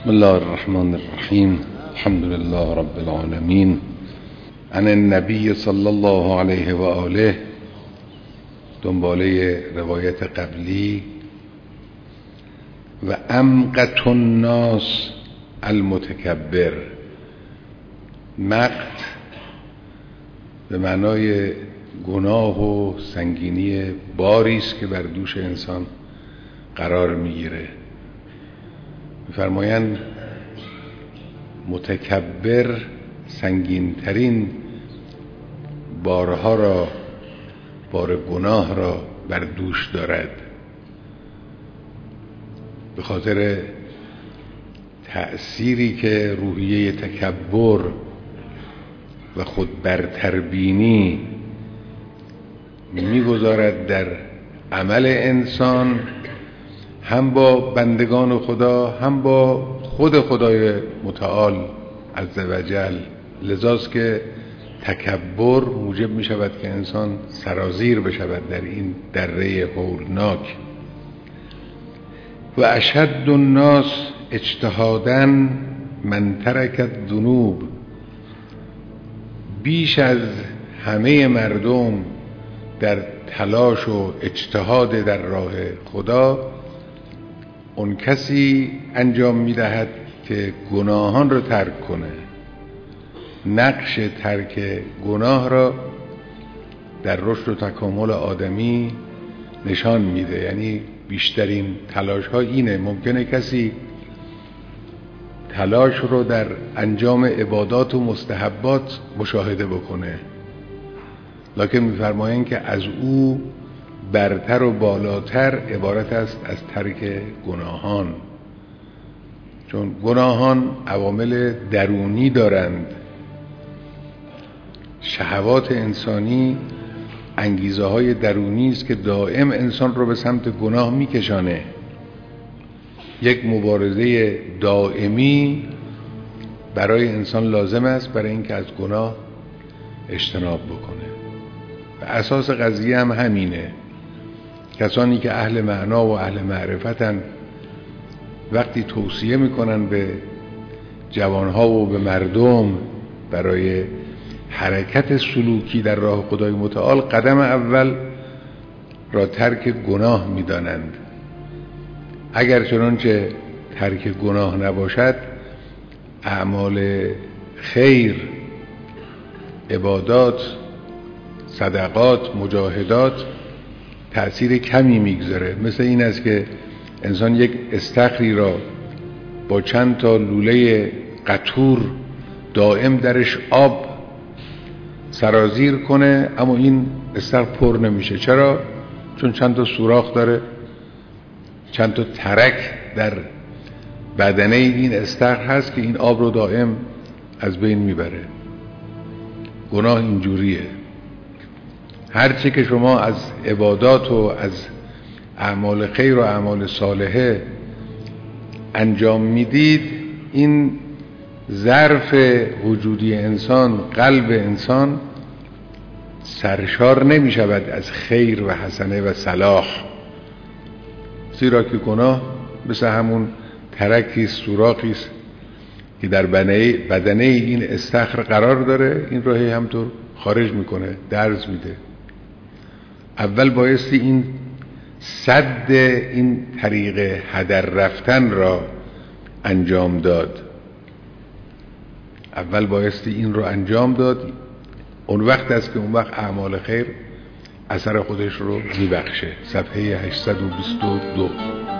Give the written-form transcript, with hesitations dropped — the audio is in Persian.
بسم الله الرحمن الرحیم. الحمد لله رب العالمین. عن النبی صلی الله علیه و آله، دنباله روایت قبلی. و امقت الناس المتکبر. مقت به معنای گناه و سنگینی باری است که بر دوش انسان قرار میگیره. می‌فرمایند متکبر سنگین‌ترین بارها را، بار گناه را بر دوش دارد، به خاطر تأثیری که روحیه تکبر و خود برتربینی میگذارد در عمل انسان، هم با بندگان خدا، هم با خود خدای متعال عزوجل. لذاست که تکبر موجب می شود که انسان سرازیر بشود در این دره هولناک. و اشد الناس اجتهادا من ترک الذنوب. بیش از همه مردم در تلاش و اجتهاد در راه خدا اون کسی انجام میدهد که گناهان را ترک کنه. نقش ترک گناه را در رشد و تکامل آدمی نشان میده. یعنی بیشترین تلاش ها اینه. ممکنه کسی تلاش رو در انجام عبادات و مستحبات مشاهده بکنه، لکن میفرمایند که از او برتر و بالاتر عبارت است از ترک گناهان. چون گناهان عوامل درونی دارند. شهوات انسانی انگیزه های درونی است که دائم انسان رو به سمت گناه میکشانه. یک مبارزه دائمی برای انسان لازم است برای اینکه از گناه اجتناب بکنه. و اساس قضیه هم همینه. کسانی که اهل معنا و اهل معرفتن وقتی توصیه میکنن به جوانها و به مردم برای حرکت سلوکی در راه خدای متعال، قدم اول را ترک گناه میدانند. اگر چنانچه ترک گناه نباشد، اعمال خیر، عبادات، صدقات، مجاهدات تأثیر کمی میگذاره. مثل این است که انسان یک استخری را با چند تا لوله قطور دائم درش آب سرازیر کنه، اما این استخر پر نمیشه. چرا؟ چون چند تا سوراخ داره، چند تا ترک در بدنه این استخر هست که این آب رو دائم از بین میبره. گناه اینجوریه. هرچی که شما از عبادات و از اعمال خیر و اعمال صالحه انجام میدید، این ظرف وجودی انسان، قلب انسان سرشار نمی شود از خیر و حسنه و صلاح. زیرا که گناه مثل همون ترکی سوراخی است که در بدنه این استخر قرار داره، این راهی همطور خارج میکنه، درز میده. اول بایستی این سد این طریق هدر رفتن را انجام داد. اول بایستی این رو انجام داد. اون وقت است که اون وقت اعمال خیر اثر خودش رو میبخشه. صفحه 822.